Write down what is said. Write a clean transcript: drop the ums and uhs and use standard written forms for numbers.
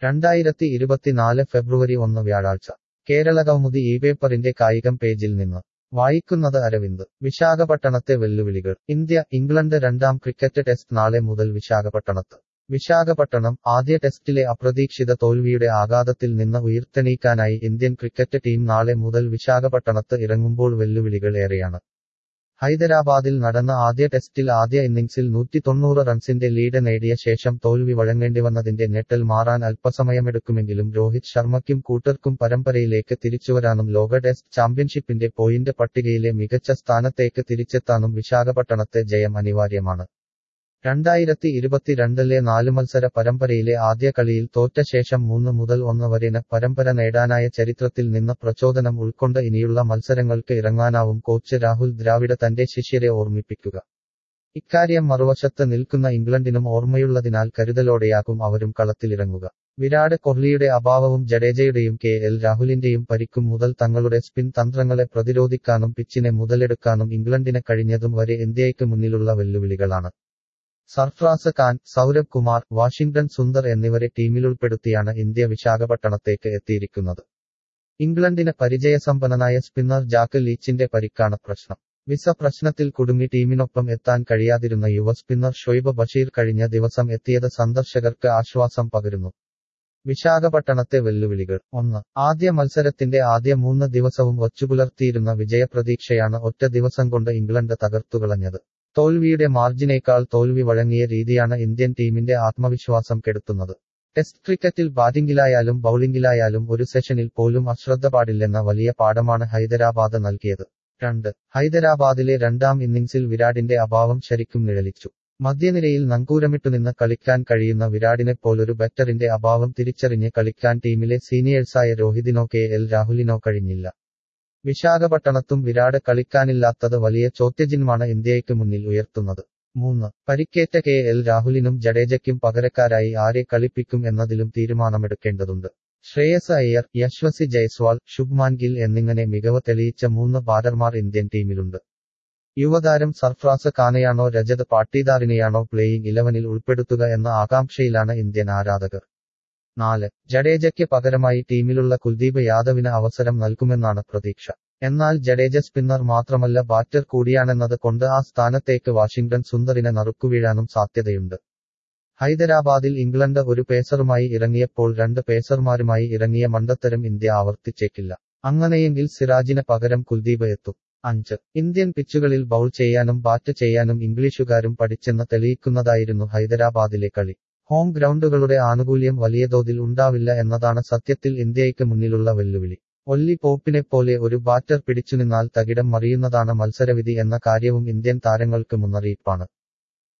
2024 ഫെബ്രുവരി 1 വ്യാഴാഴ്ച കേരളകൗമുദി ഈ പേപ്പറിന്റെ കായികം പേജിൽ നിന്ന് വായിക്കുന്നത് അരവിന്ദ്. വിശാഖപട്ടണത്തെ വെല്ലുവിളികൾ. ഇന്ത്യ ഇംഗ്ലണ്ട് രണ്ടാം ക്രിക്കറ്റ് ടെസ്റ്റ് നാളെ മുതൽ വിശാഖപട്ടണത്ത്. വിശാഖപട്ടണം ആദ്യ ടെസ്റ്റിലെ അപ്രതീക്ഷിത തോൽവിയുടെ ആഘാതത്തിൽ നിന്ന് ഉയിർത്തെണീക്കാനായി ഇന്ത്യൻ ക്രിക്കറ്റ് ടീം നാളെ മുതൽ വിശാഖപട്ടണത്ത് ഇറങ്ങുമ്പോൾ വെല്ലുവിളികൾ ഏറെയാണ്. ഹൈദരാബാദിൽ നടന്ന ആദ്യ ടെസ്റ്റിൽ ആദ്യ ഇന്നിംഗ്സിൽ 190 റൺസിന്റെ ലീഡ് നേടിയ ശേഷം തോൽവി വഴങ്ങേണ്ടിവന്നതിന്റെ ഞെട്ടൽ മാറാൻ അല്പസമയമെടുക്കുമെങ്കിലും രോഹിത് ശർമ്മയ്ക്കും കൂട്ടർക്കും പരമ്പരയിലേക്ക് തിരിച്ചുവരാനും ലോക ടെസ്റ്റ് ചാമ്പ്യൻഷിപ്പിന്റെ പോയിന്റ് പട്ടികയിലെ മികച്ച സ്ഥാനത്തേക്ക് തിരിച്ചെത്താനും വിശാഖപട്ടണത്തെ ജയം അനിവാര്യമാണ്. 2022-ലെ 4 മത്സര പരമ്പരയിലെ ആദ്യ കളിയിൽ തോറ്റ ശേഷം 3-1 വരെ പരമ്പര നേടാനായ ചരിത്രത്തിൽ നിന്ന് പ്രചോദനം ഉൾക്കൊണ്ട് ഇനിയുള്ള മത്സരങ്ങൾക്ക് ഇറങ്ങാനാവും കോച്ച് രാഹുൽ ദ്രാവിഡ് തന്റെ ശിഷ്യരെ ഓർമ്മിപ്പിക്കുക. ഇക്കാര്യം മറുവശത്ത് നിൽക്കുന്ന ഇംഗ്ലണ്ടിനും ഓർമ്മയുള്ളതിനാൽ കരുതലോടെയാകും അവരും കളത്തിലിറങ്ങുക. വിരാട് കോഹ്ലിയുടെ അഭാവവും ജഡേജയുടെയും KL രാഹുലിന്റെയും പരിക്കും മുതൽ തങ്ങളുടെ സ്പിൻ തന്ത്രങ്ങളെ പ്രതിരോധിക്കാനും പിച്ചിനെ മുതലെടുക്കാനും ഇംഗ്ലണ്ടിന് കഴിഞ്ഞതും വരെ ഇന്ത്യയ്ക്ക് മുന്നിലുള്ള വെല്ലുവിളികളാണ്. സർഫ്രാസ് ഖാൻ, സൗരഭ് കുമാർ, വാഷിംഗ്ടൺ സുന്ദർ എന്നിവരെ ടീമിലുൾപ്പെടുത്തിയാണ് ഇന്ത്യ വിശാഖപട്ടണത്തേക്ക് എത്തിയിരിക്കുന്നത്. ഇംഗ്ലണ്ടിന് പരിചയസമ്പന്നനായ സ്പിന്നർ ജാക്ക് ലീച്ചിന്റെ പരിക്കാണ് പ്രശ്നം. വിസ പ്രശ്നത്തിൽ കുടുങ്ങി ടീമിനൊപ്പം എത്താൻ കഴിയാതിരുന്ന യുവ സ്പിന്നർ ഷൊയ്ബ് ബഷീർ കഴിഞ്ഞ ദിവസം എത്തിയത് സന്ദർശകർക്ക് ആശ്വാസം പകരുന്നു. വിശാഖപട്ടണത്തെ വെല്ലുവിളികൾ. 1. ആദ്യ മത്സരത്തിന്റെ ആദ്യ 3 ദിവസവും വച്ചുപുലർത്തിയിരുന്ന വിജയപ്രതീക്ഷയാണ് ഒറ്റ ദിവസം കൊണ്ട് ഇംഗ്ലണ്ട് തകർത്തുകളഞ്ഞത്. തോൽവിയുടെ മാർജിനേക്കാൾ തോൽവി വഴങ്ങിയ രീതിയാണ് ഇന്ത്യൻ ടീമിന്റെ ആത്മവിശ്വാസം കെടുത്തുന്നത്. ടെസ്റ്റ് ക്രിക്കറ്റിൽ ബാറ്റിംഗിലായാലും ബൌളിംഗിലായാലും ഒരു സെഷനിൽ പോലും അശ്രദ്ധ പാടില്ലെന്ന വലിയ പാഠമാണ് ഹൈദരാബാദ് നൽകിയത്. 2. ഹൈദരാബാദിലെ രണ്ടാം ഇന്നിംഗ്സിൽ വിരാടിന്റെ അഭാവം ശരിക്കും നിഴലിച്ചു. മധ്യനിരയിൽ നങ്കൂരമിട്ടുനിന്ന് കളിക്കാൻ കഴിയുന്ന വിരാടിനെപ്പോലൊരു ബാറ്ററിന്റെ അഭാവം തിരിച്ചറിഞ്ഞ് കളിക്കാൻ ടീമിലെ സീനിയേഴ്സായ രോഹിതിനോ KL രാഹുലിനോ കഴിഞ്ഞില്ല. വിശാഖപട്ടണത്തും വിരാട് കളിക്കാനില്ലാത്തത് വലിയ ചോദ്യചിഹ്നമാണ് ഇന്ത്യയ്ക്ക് മുന്നിൽ ഉയർത്തുന്നത്. 3. പരിക്കേറ്റ KL രാഹുലിനും ജഡേജയ്ക്കും പകരക്കാരായി ആരെ കളിപ്പിക്കും എന്നതിലും തീരുമാനമെടുക്കേണ്ടതുണ്ട്. ശ്രേയസ് അയ്യർ, യശ്വസി ജയ്സ്വാൾ, ശുഭ്മാൻ ഗിൽ എന്നിങ്ങനെ മികവ് തെളിയിച്ച 3 ബാറ്റർമാർ ഇന്ത്യൻ ടീമിലുണ്ട്. യുവതാരം സർഫ്രാസ് ഖാനെയാണോ രജത് പാട്ടീദാറിനെയാണോ പ്ലേയിംഗ് 11-ൽ ഉൾപ്പെടുത്തുക എന്ന ആകാംക്ഷയിലാണ് ഇന്ത്യൻ ആരാധകർ. 4. ജഡേജയ്ക്ക് പകരമായി ടീമിലുള്ള കുൽദീപ് യാദവിന് അവസരം നൽകുമെന്നാണ് പ്രതീക്ഷ. എന്നാൽ ജഡേജ സ്പിന്നർ മാത്രമല്ല ബാറ്റർ കൂടിയാണെന്നത് കൊണ്ട് ആ സ്ഥാനത്തേക്ക് വാഷിംഗ്ടൺ സുന്ദറിനെ നറുക്കുവീഴാനും സാധ്യതയുണ്ട്. ഹൈദരാബാദിൽ ഇംഗ്ലണ്ട് ഒരു പേസറുമായി ഇറങ്ങിയപ്പോൾ 2 പേസർമാരുമായി ഇറങ്ങിയ മണ്ടത്തരം ഇന്ത്യ ആവർത്തിച്ചേക്കില്ല. അങ്ങനെയെങ്കിൽ സിറാജിന് പകരം കുൽദീപ് എത്തും. 5. ഇന്ത്യൻ പിച്ചുകളിൽ ബൗൾ ചെയ്യാനും ബാറ്റ് ചെയ്യാനും ഇംഗ്ലീഷുകാരും പഠിച്ചെന്ന് തെളിയിക്കുന്നതായിരുന്നു ഹൈദരാബാദിലെ കളി. ഹോം ഗ്രൗണ്ടുകളുടെ ആനുകൂല്യം വലിയ തോതിൽ ഉണ്ടാവില്ല എന്നതാണ് സത്യത്തിൽ ഇന്ത്യയ്ക്ക് മുന്നിലുള്ള വെല്ലുവിളി. ഒല്ലി പോപ്പിനെപ്പോലെ ഒരു ബാറ്റർ പിടിച്ചുനിന്നാൽ തകിടം മറിയുന്നതാണ് മത്സരവിധി എന്ന കാര്യവും ഇന്ത്യൻ താരങ്ങൾക്ക് മുന്നറിയിപ്പാണ്.